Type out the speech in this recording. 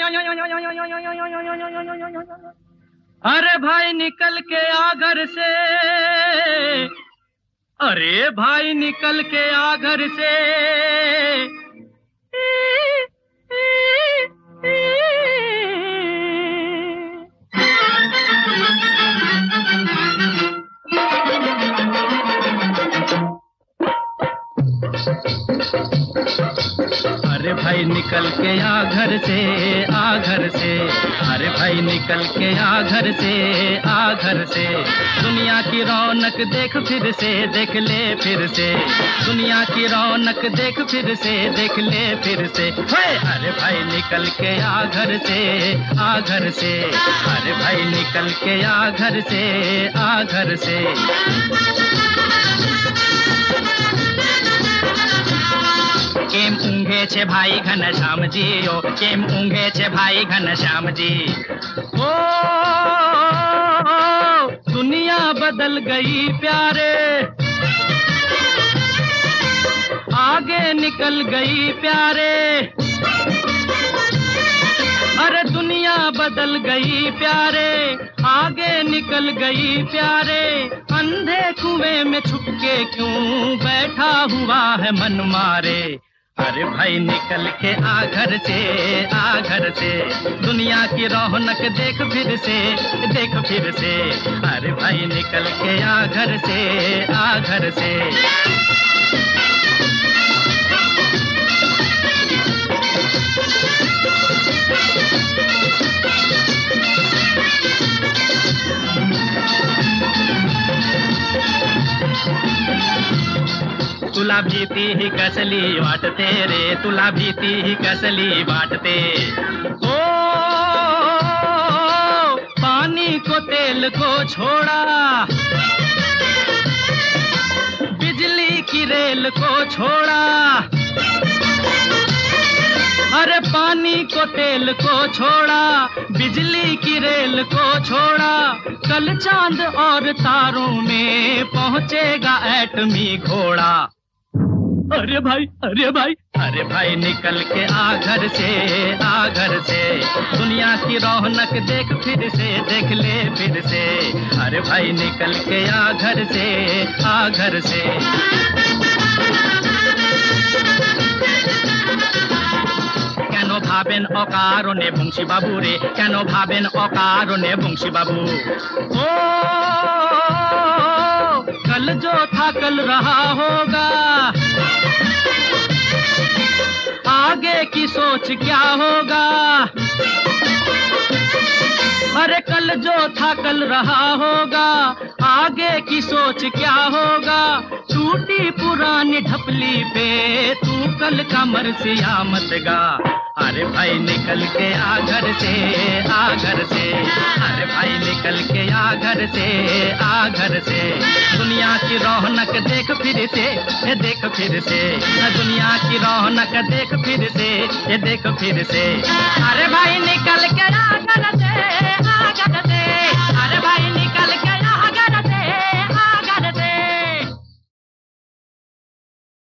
अरे भाई निकल के आ घर से, अरे भाई निकल के आ घर से। अरे भाई निकल के आ घर से, आ घर से। अरे भाई निकल के आ घर से, आ घर से। दुनिया की रौनक देख फिर से, देख ले फिर से। दुनिया की रौनक देख फिर से, देख ले फिर से। अरे भाई निकल के आ घर से, आ घर से। अरे भाई निकल के आ घर से, आ घर से। केम ઊંઘે છે ભાઈ ઘનશ્યામજી, ઓ કેમ ઊંઘે છે ભાઈ ઘનશ્યામજી। ओ दुनिया बदल गई प्यारे, आगे निकल गई प्यारे। अरे दुनिया बदल गई प्यारे, आगे निकल गई प्यारे। अंधे कुएं में छुप के क्यों बैठा हुआ है मन मारे। अरे भाई निकल के आ घर से, आ घर से। दुनिया की रौनक देख फिर से, देख फिर से। अरे भाई निकल के आ घर से, आ घर से। तुला भीती ही कसली वाटते रे, तुला भीती ही कसली वाटते। ओ पानी को तेल को छोड़ा, बिजली की रेल को छोड़ा। अरे पानी को तेल को छोड़ा, बिजली की रेल को छोड़ा। कल चांद और तारों में पहुंचेगा एटमी घोड़ा। अरे भाई, अरे भाई, अरे भाई निकल के आ घर से, आ घर से। दुनिया की रौनक देख फिर से, देख ले फिर से। अरे भाई निकल के आ घर से, आ घर से। কেন ভাবেন অকারণে বংশী বাবু রে, কেন ভাবেন অকারণে বংশী বাবু। ओ कल जो था कल रहा होगा, आगे की सोच क्या होगा। अरे कल जो था कल रहा होगा, आगे की सोच क्या होगा। टूटी पुरानी ढपली पे तू कल कमर सिया मत गा। अरे भाई निकल के आ घर से, आ घर से। अरे भाई निकल के आ घर से, आ घर से। दुनिया की रौनक देख फिर से, ये देख फिर से। दुनिया की रौनक देख फिर से, ये देख फिर से। अरे भाई निकल के आ घर से।